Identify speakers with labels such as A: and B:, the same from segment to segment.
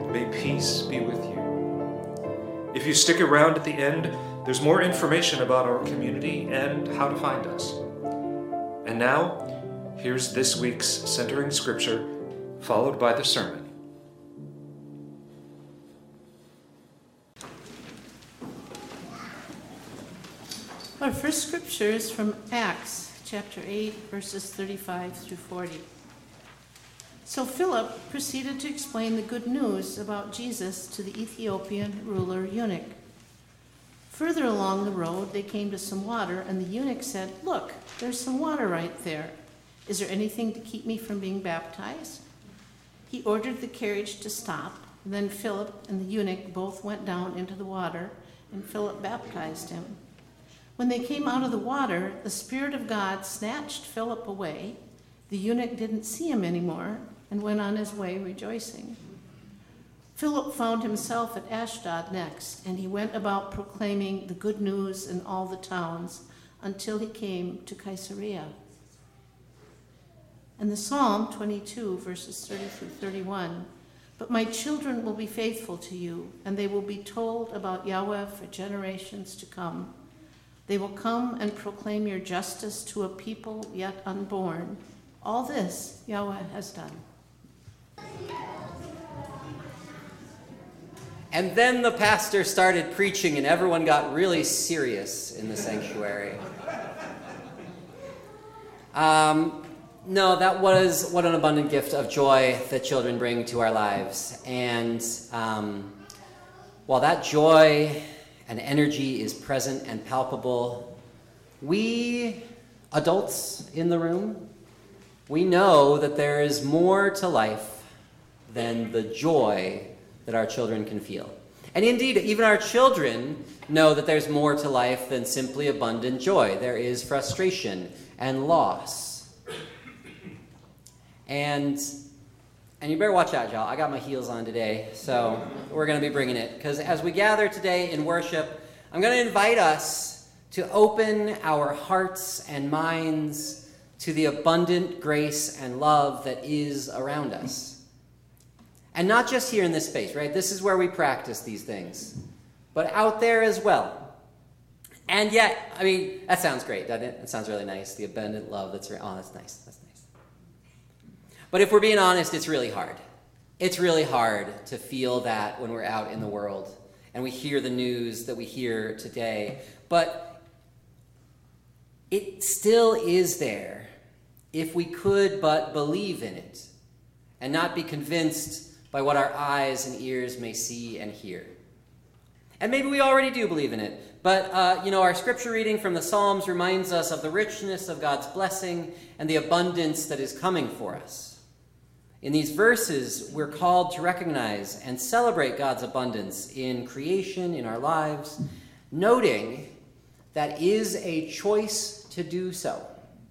A: May peace be with you. If you stick around at the end, there's more information about our community and how to find us. And now, here's this week's Centering Scripture, followed by the sermon.
B: Our first scripture is from Acts chapter 8, verses 35 through 40. So Philip proceeded to explain the good news about Jesus to the Ethiopian ruler eunuch. Further along the road, they came to some water, and the eunuch said, "Look, there's some water right there. Is there anything to keep me from being baptized?" He ordered the carriage to stop. Then Philip and the eunuch both went down into the water, and Philip baptized him. When they came out of the water, the Spirit of God snatched Philip away. The eunuch didn't see him anymore and went on his way rejoicing. Philip found himself at Ashdod next, and he went about proclaiming the good news in all the towns until he came to Caesarea. And the Psalm 22, verses 30 through 31, "But my children will be faithful to you, and they will be told about Yahweh for generations to come. They will come and proclaim your justice to a people yet unborn. All this Yahweh has done."
C: And then the pastor started preaching, and everyone got really serious in the sanctuary. No, that was what an abundant gift of joy that children bring to our lives. And while that joy and energy is present and palpable, we adults in the room, we know that there is more to life than the joy that our children can feel. And indeed, even our children know that there's more to life than simply abundant joy. There is frustration and loss. And you better watch out, y'all. I got my heels on today, so we're going to be bringing it. Because as we gather today in worship, I'm going to invite us to open our hearts and minds to the abundant grace and love that is around us. And not just here in this space, right? This is where we practice these things. But out there as well. And yet, I mean, that sounds great, doesn't it? It sounds really nice. The abundant love that's around. Oh, that's nice. That's nice. But if we're being honest, it's really hard. It's really hard to feel that when we're out in the world and we hear the news that we hear today. But it still is there if we could but believe in it and not be convinced by what our eyes and ears may see and hear. And maybe we already do believe in it, but our scripture reading from the Psalms reminds us of the richness of God's blessing and the abundance that is coming for us. In these verses, we're called to recognize and celebrate God's abundance in creation, in our lives, noting that is a choice to do so.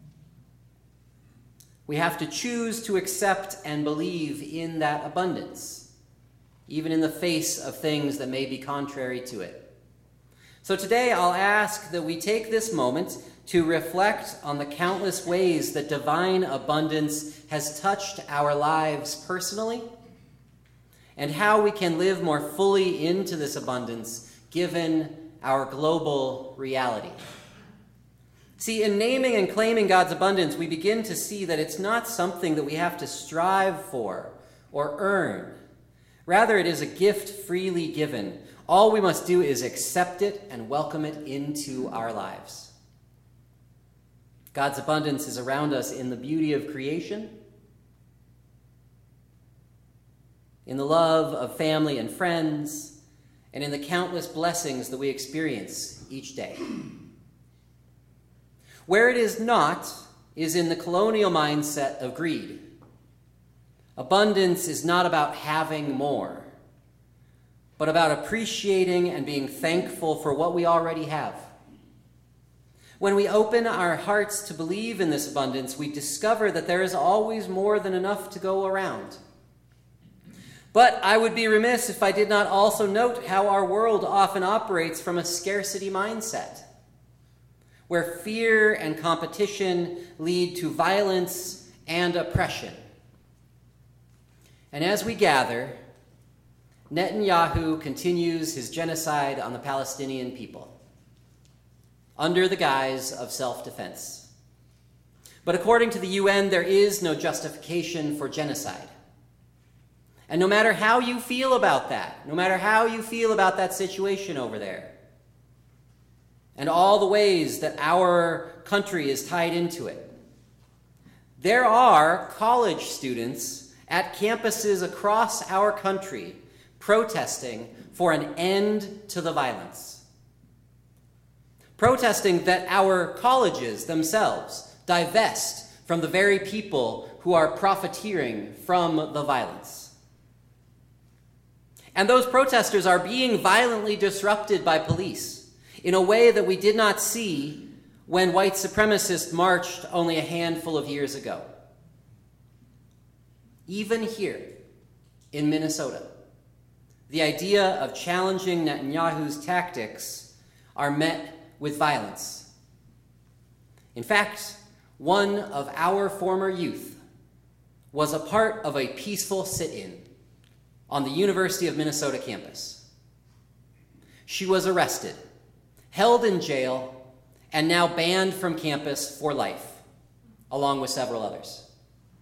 C: We have to choose to accept and believe in that abundance, even in the face of things that may be contrary to it. So today I'll ask that we take this moment to reflect on the countless ways that divine abundance has touched our lives personally, and how we can live more fully into this abundance given our global reality. See, in naming and claiming God's abundance, we begin to see that it's not something that we have to strive for or earn. Rather, it is a gift freely given. All we must do is accept it and welcome it into our lives. God's abundance is around us in the beauty of creation, in the love of family and friends, and in the countless blessings that we experience each day. Where it is not is in the colonial mindset of greed. Abundance is not about having more, but about appreciating and being thankful for what we already have. When we open our hearts to believe in this abundance, we discover that there is always more than enough to go around. But I would be remiss if I did not also note how our world often operates from a scarcity mindset, where fear and competition lead to violence and oppression. And as we gather, Netanyahu continues his genocide on the Palestinian people under the guise of self-defense. But according to the UN, there is no justification for genocide. And no matter how you feel about that, no matter how you feel about that situation over there, and all the ways that our country is tied into it, there are college students at campuses across our country protesting for an end to the violence. Protesting that our colleges themselves divest from the very people who are profiteering from the violence. And those protesters are being violently disrupted by police in a way that we did not see when white supremacists marched only a handful of years ago. Even here in Minnesota, the idea of challenging Netanyahu's tactics are met with violence. In fact, one of our former youth was a part of a peaceful sit-in on the University of Minnesota campus. She was arrested, held in jail, and now banned from campus for life, along with several others,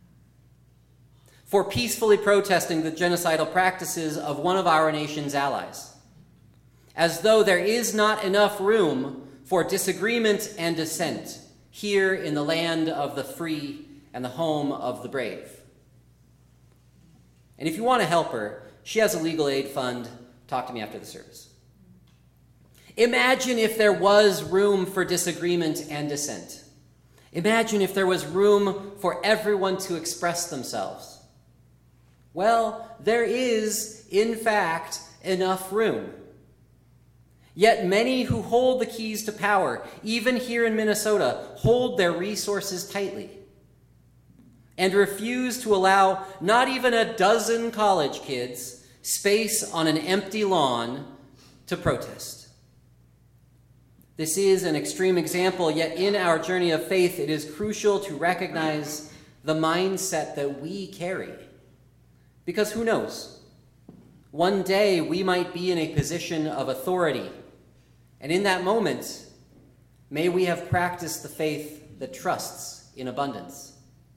C: for peacefully protesting the genocidal practices of one of our nation's allies, as though there is not enough room for disagreement and dissent here in the land of the free and the home of the brave. And if you want to help her, she has a legal aid fund. Talk to me after the service. Imagine if there was room for disagreement and dissent. Imagine if there was room for everyone to express themselves. Well, there is, in fact, enough room. Yet many who hold the keys to power, even here in Minnesota, hold their resources tightly and refuse to allow not even a dozen college kids space on an empty lawn to protest. This is an extreme example, yet in our journey of faith, it is crucial to recognize the mindset that we carry. Because who knows? One day we might be in a position of authority, and in that moment, may we have practiced the faith that trusts in abundance.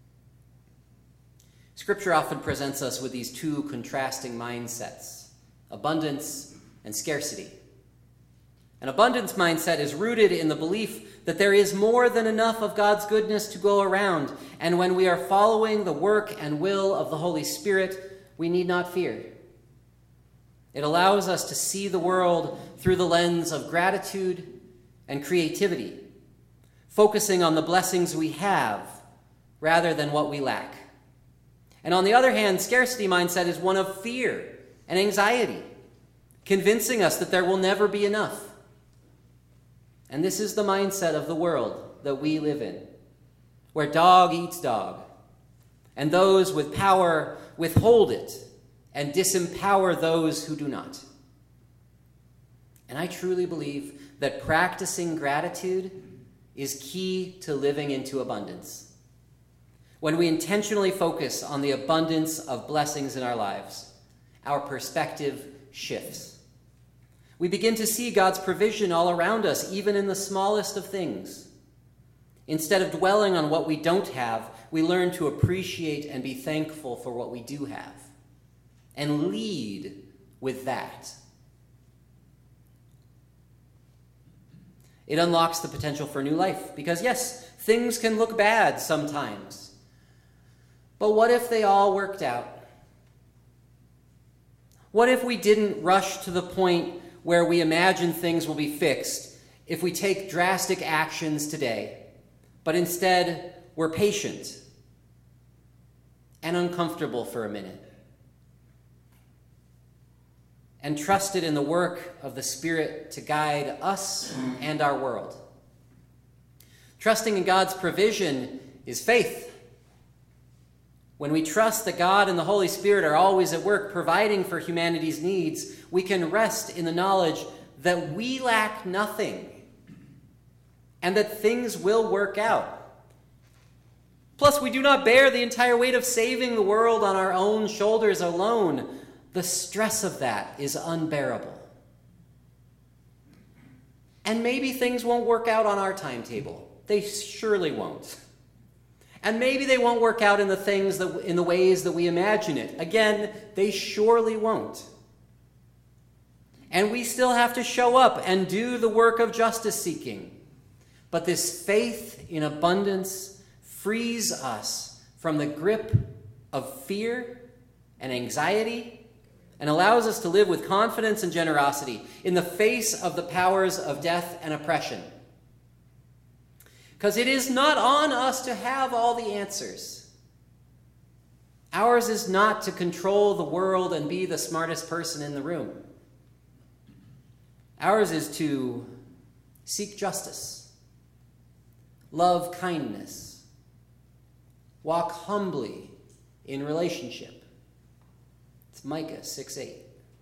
C: Scripture often presents us with these two contrasting mindsets, abundance and scarcity. An abundance mindset is rooted in the belief that there is more than enough of God's goodness to go around, and when we are following the work and will of the Holy Spirit, we need not fear. It allows us to see the world through the lens of gratitude and creativity, focusing on the blessings we have rather than what we lack. And on the other hand, scarcity mindset is one of fear and anxiety, convincing us that there will never be enough. And this is the mindset of the world that we live in, where dog eats dog, and those with power withhold it and disempower those who do not. And I truly believe that practicing gratitude is key to living into abundance. When we intentionally focus on the abundance of blessings in our lives, our perspective shifts. We begin to see God's provision all around us, even in the smallest of things. Instead of dwelling on what we don't have, we learn to appreciate and be thankful for what we do have, and lead with that. It unlocks the potential for new life, because yes, things can look bad sometimes. But what if they all worked out? What if we didn't rush to the point where we imagine things will be fixed if we take drastic actions today, but instead we're patient and uncomfortable for a minute and trusted in the work of the Spirit to guide us and our world? Trusting in God's provision is faith. When we trust that God and the Holy Spirit are always at work providing for humanity's needs, we can rest in the knowledge that we lack nothing and that things will work out. Plus, we do not bear the entire weight of saving the world on our own shoulders alone, the stress of that is unbearable. And maybe things won't work out on our timetable. They surely won't. And maybe they won't work out in the ways that we imagine it. Again, they surely won't. And we still have to show up and do the work of justice seeking. But this faith in abundance frees us from the grip of fear and anxiety and allows us to live with confidence and generosity in the face of the powers of death and oppression. Because it is not on us to have all the answers. Ours is not to control the world and be the smartest person in the room. Ours is to seek justice, love kindness, walk humbly in relationship. It's Micah 6:8.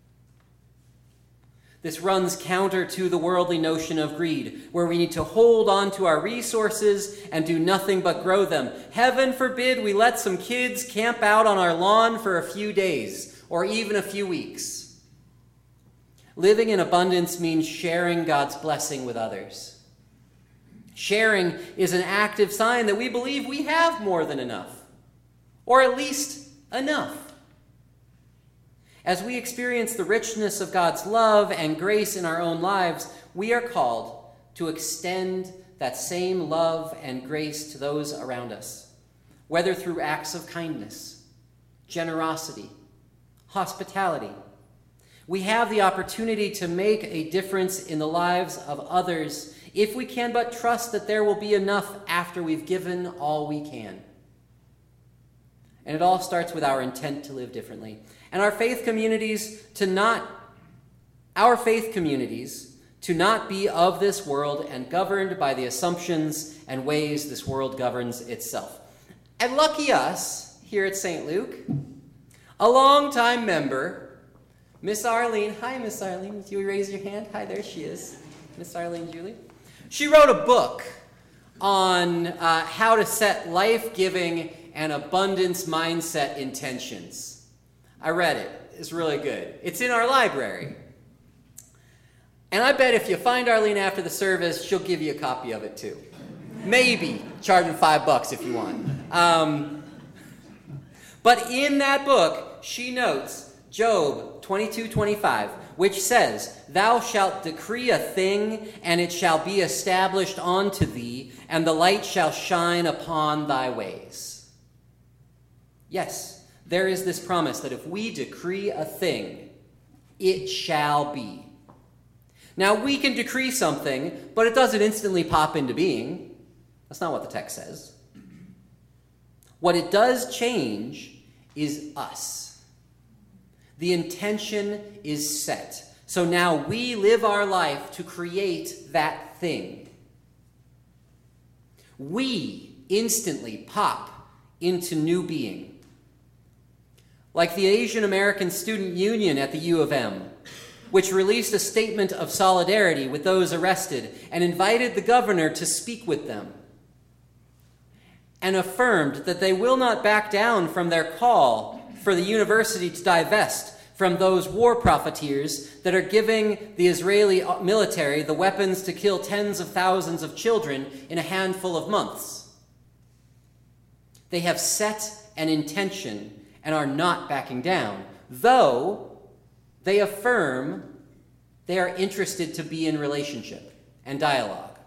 C: This runs counter to the worldly notion of greed, where we need to hold on to our resources and do nothing but grow them. Heaven forbid we let some kids camp out on our lawn for a few days or even a few weeks. Living in abundance means sharing God's blessing with others. Sharing is an active sign that we believe we have more than enough, or at least enough. As we experience the richness of God's love and grace in our own lives, we are called to extend that same love and grace to those around us, whether through acts of kindness, generosity, hospitality. We have the opportunity to make a difference in the lives of others if we can but trust that there will be enough after we've given all we can. And it all starts with our intent to live differently. And our faith communities to not be of this world and governed by the assumptions and ways this world governs itself. And lucky us here at St. Luke, a longtime member, Miss Arlene. Hi, Miss Arlene. Would you raise your hand? Hi, there she is. Miss Arlene Julie. She wrote a book on how to set life-giving and abundance mindset intentions. I read it. It's really good. It's in our library. And I bet if you find Arlene after the service, she'll give you a copy of it too. Maybe charging $5 if you want. But in that book, she notes Job 22:25, which says, "Thou shalt decree a thing, and it shall be established unto thee, and the light shall shine upon thy ways." Yes, there is this promise that if we decree a thing, it shall be. Now, we can decree something, but it doesn't instantly pop into being. That's not what the text says. What it does change is us. The intention is set. So now we live our life to create that thing. We instantly pop into new being. Like the Asian American Student Union at the U of M, which released a statement of solidarity with those arrested and invited the governor to speak with them, and affirmed that they will not back down from their call for the university to divest from those war profiteers that are giving the Israeli military the weapons to kill tens of thousands of children in a handful of months. They have set an intention and are not backing down, though they affirm they are interested to be in relationship and dialogue.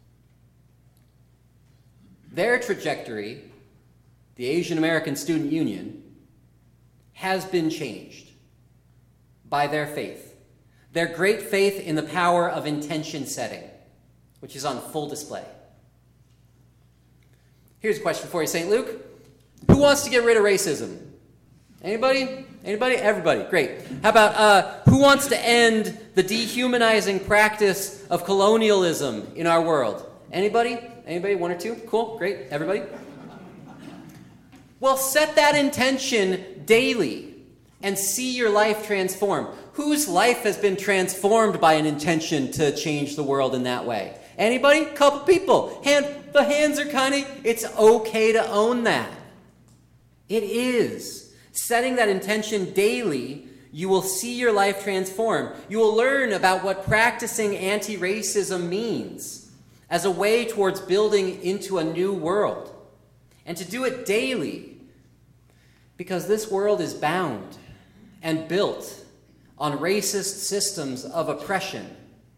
C: Their trajectory, the Asian American Student Union, has been changed by their faith. Their great faith in the power of intention setting, which is on full display. Here's a question for you, St. Luke. Who wants to get rid of racism? Anybody? Anybody? Everybody. Great. How about who wants to end the dehumanizing practice of colonialism in our world? Anybody? Anybody? One or two? Cool. Great. Everybody? Well, set that intention daily and see your life transform. Whose life has been transformed by an intention to change the world in that way? Anybody? Couple people. The hands are kind of, it's okay to own that. It is. Setting that intention daily, You will see your life transformed. You will learn about what practicing anti-racism means as a way towards building into a new world. And to do it daily, because this world is bound and built on racist systems of oppression.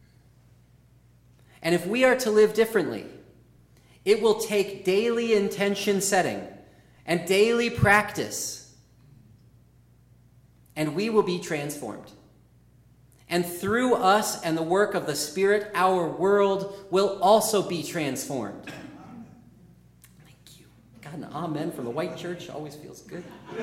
C: And if we are to live differently, it will take daily intention setting and daily practice. And we will be transformed. And through us and the work of the Spirit, our world will also be transformed. Thank you. God, an amen from the white church always feels good.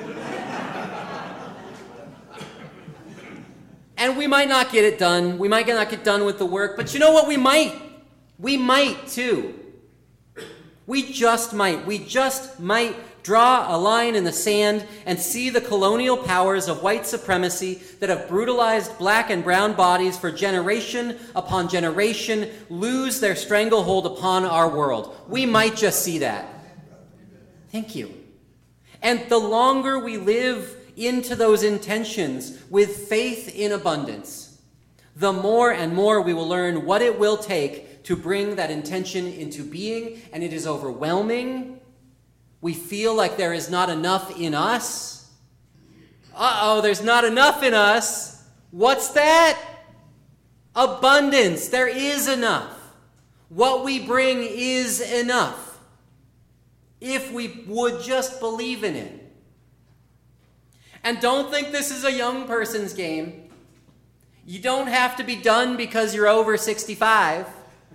C: And we might not get it done. We might not get done with the work. But you know what? We might. We might too. We just might. We just might draw a line in the sand and see the colonial powers of white supremacy that have brutalized black and brown bodies for generation upon generation lose their stranglehold upon our world. We might just see that. Thank you. And the longer we live into those intentions with faith in abundance, the more and more we will learn what it will take to bring that intention into being, and it is overwhelming. We feel like there is not enough in us. There's not enough in us. What's that? Abundance. There is enough. What we bring is enough. If we would just believe in it. And don't think this is a young person's game. You don't have to be done because you're over 65.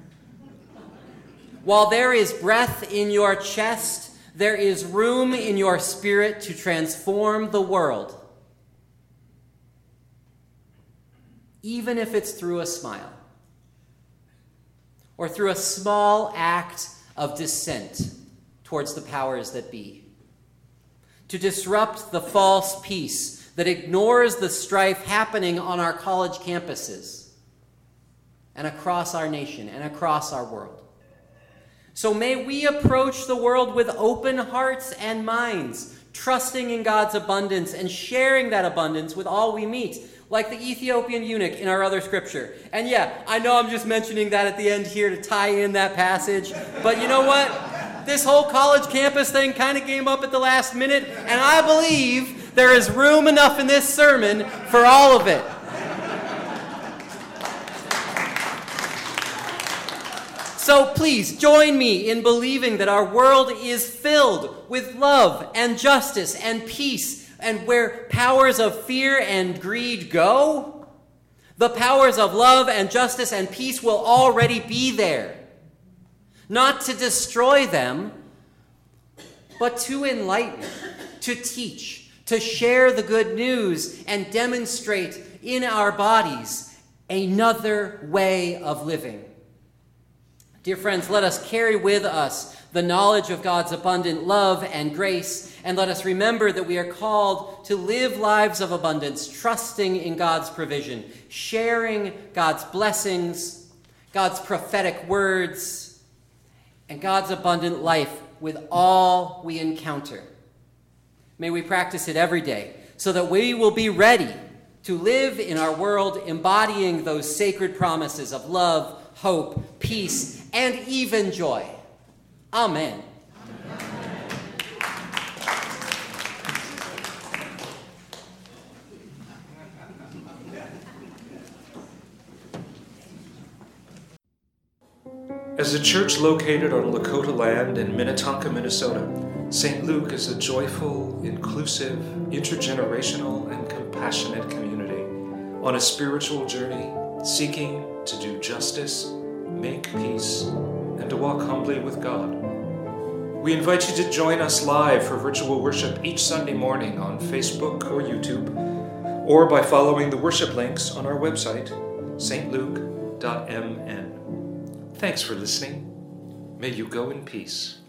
C: While there is breath in your chest, there is room in your spirit to transform the world. Even if it's through a smile or through a small act of dissent towards the powers that be. To disrupt the false peace that ignores the strife happening on our college campuses and across our nation and across our world. So may we approach the world with open hearts and minds, trusting in God's abundance and sharing that abundance with all we meet, like the Ethiopian eunuch in our other scripture. And yeah, I know I'm just mentioning that at the end here to tie in that passage, but you know what? This whole college campus thing kind of came up at the last minute, and I believe there is room enough in this sermon for all of it. So please join me in believing that our world is filled with love and justice and peace, and where powers of fear and greed go, the powers of love and justice and peace will already be there. Not to destroy them, but to enlighten, to teach, to share the good news and demonstrate in our bodies another way of living. Dear friends, let us carry with us the knowledge of God's abundant love and grace, and let us remember that we are called to live lives of abundance, trusting in God's provision, sharing God's blessings, God's prophetic words, and God's abundant life with all we encounter. May we practice it every day so that we will be ready to live in our world embodying those sacred promises of love, hope, peace, and even joy. Amen.
A: As a church located on Lakota land in Minnetonka, Minnesota, St. Luke is a joyful, inclusive, intergenerational, and compassionate community on a spiritual journey, seeking to do justice, make peace, and to walk humbly with God. We invite you to join us live for virtual worship each Sunday morning on Facebook or YouTube, or by following the worship links on our website, stluke.mn. Thanks for listening. May you go in peace.